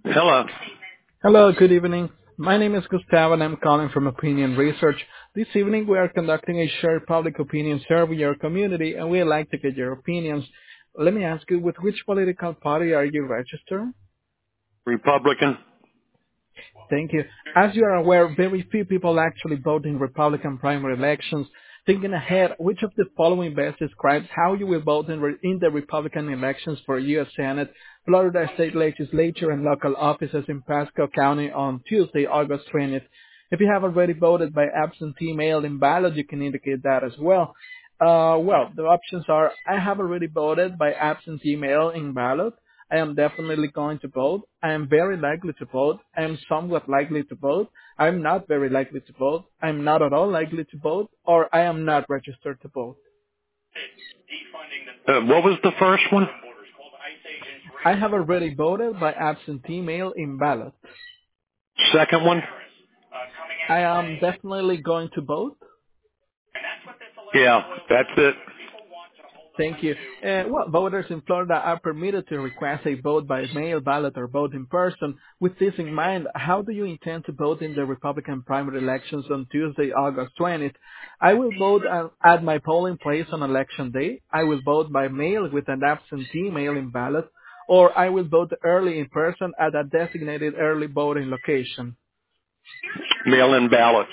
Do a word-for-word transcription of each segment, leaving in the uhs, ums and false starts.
Hello. Hello, good evening. My name is Gustavo and I'm calling from Opinion Research. This evening we are conducting a shared public opinion survey in your community and we'd like to get your opinions. Let me ask you, with which political party are you registered? Republican. Thank you. As you are aware, very few people actually vote in Republican primary elections. Thinking ahead, which of the following best describes how you will vote in, re- in the Republican elections for U S. Senate, Florida State Legislature, and local offices in Pasco County on Tuesday, August twentieth? If you have already voted by absentee mail-in ballot, you can indicate that as well. Uh, well, the options are: I have already voted by absentee mail-in ballot. I am definitely going to vote. I am very likely to vote. I am somewhat likely to vote. I am not very likely to vote. I am not at all likely to vote. Or I am not registered to vote. Uh, what was the first one? I have already voted by absentee mail in ballot. Second one? I am definitely going to vote. Yeah, that's it. Thank you. Uh, well, voters in Florida are permitted to request a vote by mail ballot or vote in person. With this in mind, how do you intend to vote in the Republican primary elections on Tuesday, August twentieth? I will vote at at my polling place on election day. I will vote by mail with an absentee mail-in ballot, or I will vote early in person at a designated early voting location. Mail-in ballot.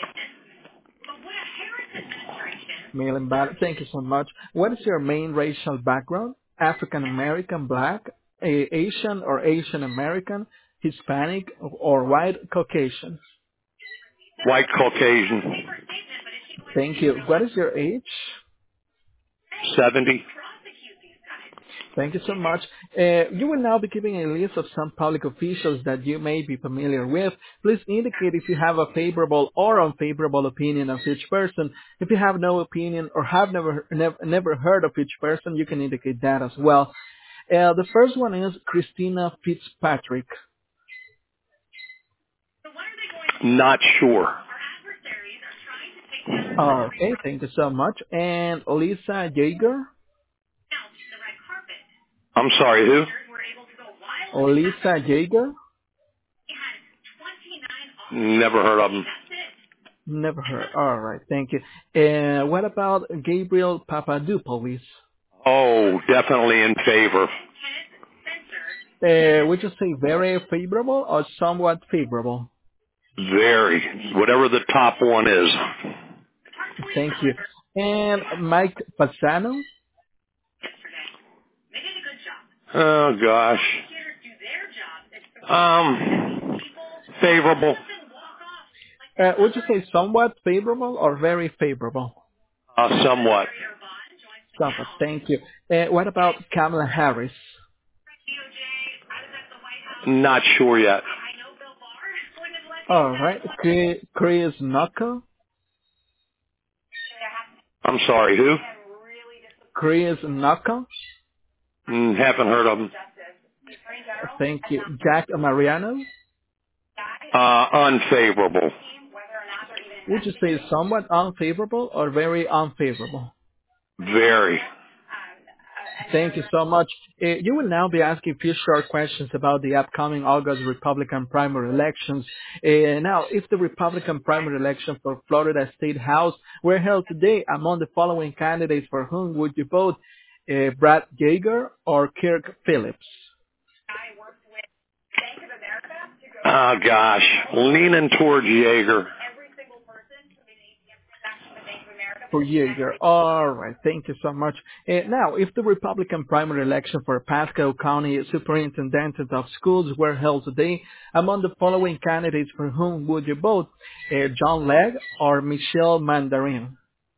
Mail-in ballot. Thank you so much. What is your main racial background? African American, Black, A- Asian or Asian American, Hispanic, or white Caucasian? White Caucasian. Thank you. What is your age? seventy. Thank you so much. Uh, you will now be giving a list of some public officials that you may be familiar with. Please indicate if you have a favorable or unfavorable opinion of each person. If you have no opinion or have never never, never heard of each person, you can indicate that as well. Uh, the first one is Christina Fitzpatrick. Not sure. Okay, thank you so much. And Lisa Jaeger. I'm sorry, who? Lisa Jaeger. Never heard of him. Never heard. All right, thank you. And what about Gabriel Papadopoulos? Oh, definitely in favor. Uh, would you say very favorable or somewhat favorable? Very. Whatever the top one is. Thank you. And Mike Passano? Oh, gosh. Um, favorable. Uh, would you say somewhat favorable or very favorable? Uh, somewhat. Somewhat. Thank you. Uh, what about Kamala Harris? Not sure yet. All right. Chris Chris Knuckle? I'm sorry, who? Chris Knuckle? Mm, haven't heard of him. Thank you. Jack Mariano? Uh, unfavorable. Would you say somewhat unfavorable or very unfavorable? Very. Thank you so much. Uh, you will now be asking a few short questions about the upcoming August Republican primary elections. Uh, now, if the Republican primary election for Florida State House were held today, among the following candidates, for whom would you vote? Uh, Brad Yeager or Kirk Phillips? Oh, gosh. Leaning towards Yeager. For Yeager. All right. Thank you so much. Uh, now, if the Republican primary election for Pasco County Superintendent of Schools were held today, among the following candidates, for whom would you vote? Uh, John Legg or Michelle Mandarin?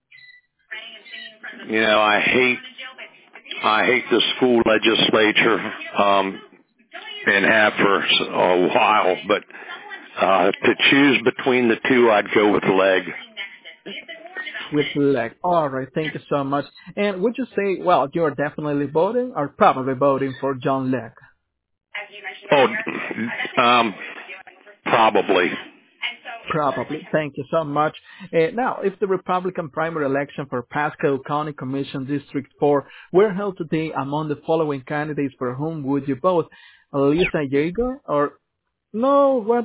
You know, I hate, I hate the school legislature, um, and have for a while, but, uh, to choose between the two, I'd go with Legg. With Legg. All right. Thank you so much. And would you say, well, you're definitely voting or probably voting for John Legg? Oh, um, probably. Probably. Thank you so much. Uh, now, if the Republican primary election for Pasco County Commission District four were held today, among the following candidates, for whom would you vote? Lisa Yeager or No, what?